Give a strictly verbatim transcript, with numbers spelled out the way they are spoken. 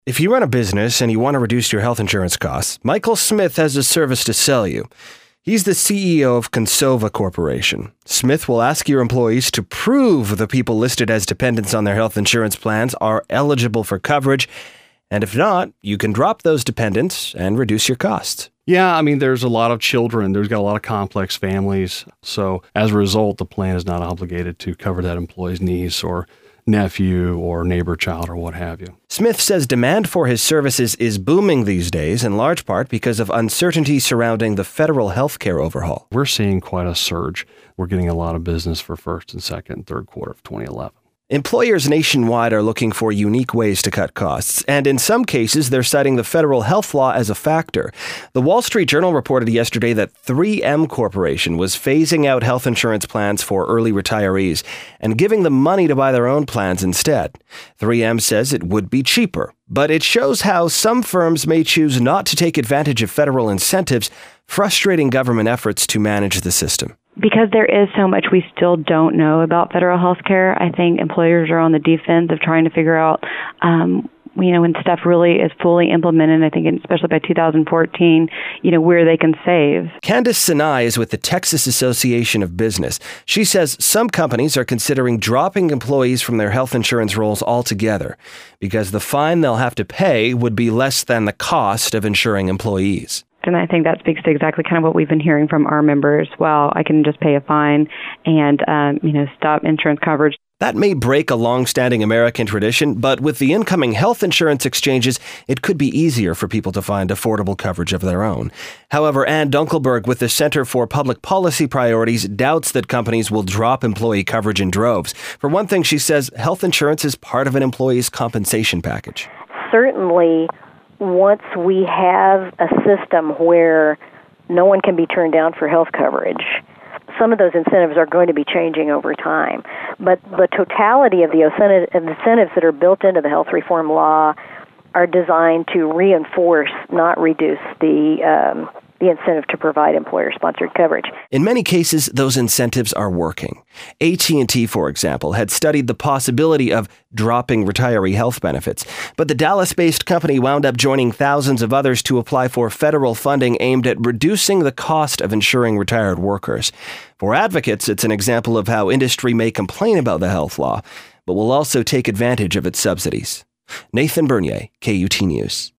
If you run a business and you want to reduce your health insurance costs, Michael Smith has a service to sell you. He's the C E O of Consova Corporation. Smith will ask your employees to prove the people listed as dependents on their health insurance plans are eligible for coverage, and if not, you can drop those dependents and reduce your costs. Yeah, I mean, there's a lot of children. There's got a lot of complex families. So as a result, the plan is not obligated to cover that employee's niece or nephew or neighbor child or what have you. Smith says demand for his services is booming these days, in large part because of uncertainty surrounding the federal health care overhaul. We're seeing quite a surge. We're getting a lot of business for first and second and third quarter of twenty eleven. Employers nationwide are looking for unique ways to cut costs, and in some cases, they're citing the federal health law as a factor. The Wall Street Journal reported yesterday that three M Corporation was phasing out health insurance plans for early retirees and giving them money to buy their own plans instead. three M says it would be cheaper, but it shows how some firms may choose not to take advantage of federal incentives, frustrating government efforts to manage the system. Because there is so much we still don't know about federal health care, I think employers are on the defense of trying to figure out, um, you know, when stuff really is fully implemented, I think especially by two thousand fourteen, you know, where they can save. Candace Sinai is with the Texas Association of Business. She says some companies are considering dropping employees from their health insurance rolls altogether because the fine they'll have to pay would be less than the cost of insuring employees. And I think that speaks to exactly kind of what we've been hearing from our members. Well, I can just pay a fine and, um, you know, stop insurance coverage. That may break a long-standing American tradition, but with the incoming health insurance exchanges, it could be easier for people to find affordable coverage of their own. However, Ann Dunkelberg with the Center for Public Policy Priorities doubts that companies will drop employee coverage in droves. For one thing, she says health insurance is part of an employee's compensation package. Certainly, once we have a system where no one can be turned down for health coverage, some of those incentives are going to be changing over time. But the totality of the incentives that are built into the health reform law are designed to reinforce, not reduce, the um, the incentive to provide employer-sponsored coverage. In many cases, those incentives are working. A T and T, for example, had studied the possibility of dropping retiree health benefits, but the Dallas-based company wound up joining thousands of others to apply for federal funding aimed at reducing the cost of insuring retired workers. For advocates, it's an example of how industry may complain about the health law, but will also take advantage of its subsidies. Nathan Bernier, K U T News.